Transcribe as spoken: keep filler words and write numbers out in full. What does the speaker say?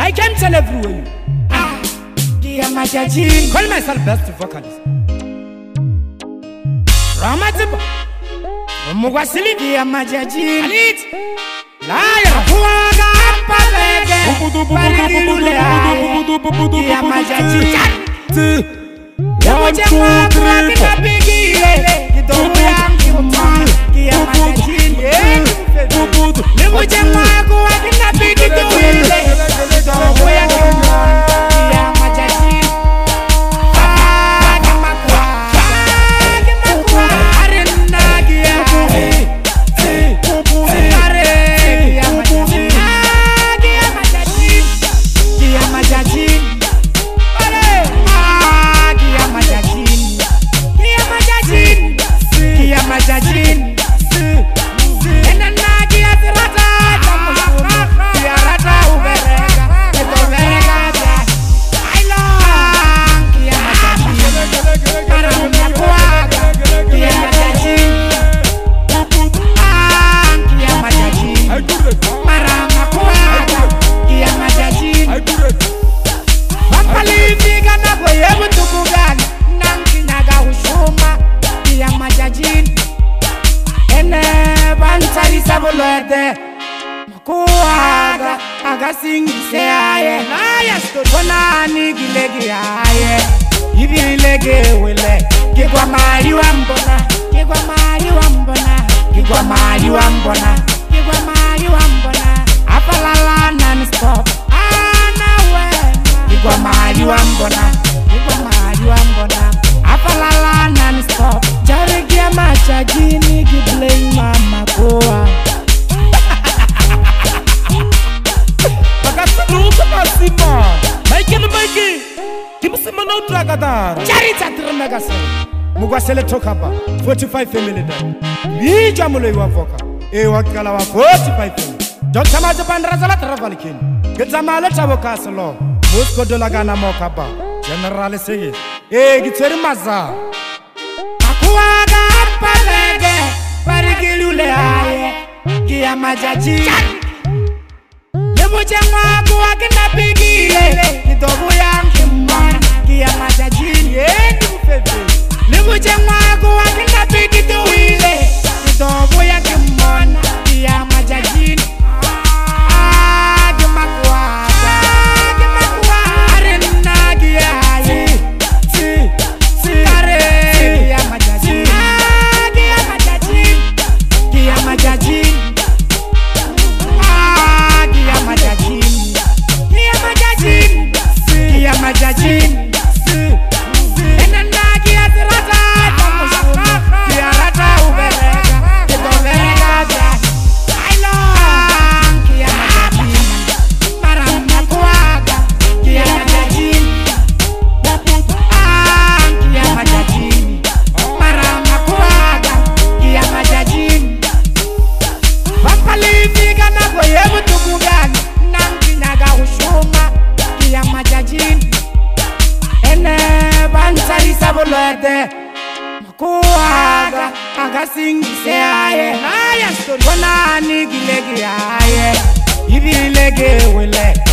I can tell everywhere. Ah, Gia Majajin. Call myself best vocalist. Ramatiba. Mugwasili Gia Majajin. Alit. Liar. Huaga Palege. Parilule aye. Gia Majajin. One, two, three, Makuaga agasingi aye aya stona ni gilegi aye ibi lege wele kigwa mari wambona kigwa mari wambona kigwa mari wambona kigwa mari wambona apalala non stop ana we kigwa mari wambona kigwa mari wambona apalala non stop jaregia Majajin gibleng mama koa Sima, Mikey, Mikey, keep some no tragadar. Charity at the magazine. Mugwasele Tokaba, forty-five family. We Jamule Wavoka, Ewakala, forty-five family. Doctor Mazapan Razala Travalikin, get some mallet of Castle, Mosco de Lagana Mokaba, General say, Eh, get very maza. Akuaga, Palege, Parigilule, Gia Majajin. Mujengwa kuwa kina pigile Nitobu ya mkimwana Gia Majajin Yendi mfefe Mujengwa kuwa kina pigituwile Nitobu ya mkimwana Gia Majajin Gima kuwa Gima kuwa Arena Gia Si Si Si Are Gia Majajin Gia Majajin Gia Majajin Majajin, enana kia tirata, kia rata uberega, kitoberega ja. I love kia Majajin, marama kuaga, kia Majajin, ah kia Majajin, marama kuaga, kia Majajin. Wapalivi kana koyebu tukugani, nangi naga ushuma, kia Majajin. Bansari sabulete Makuaga agasingi aye aya story wana ni gilegi aye ibi lege wele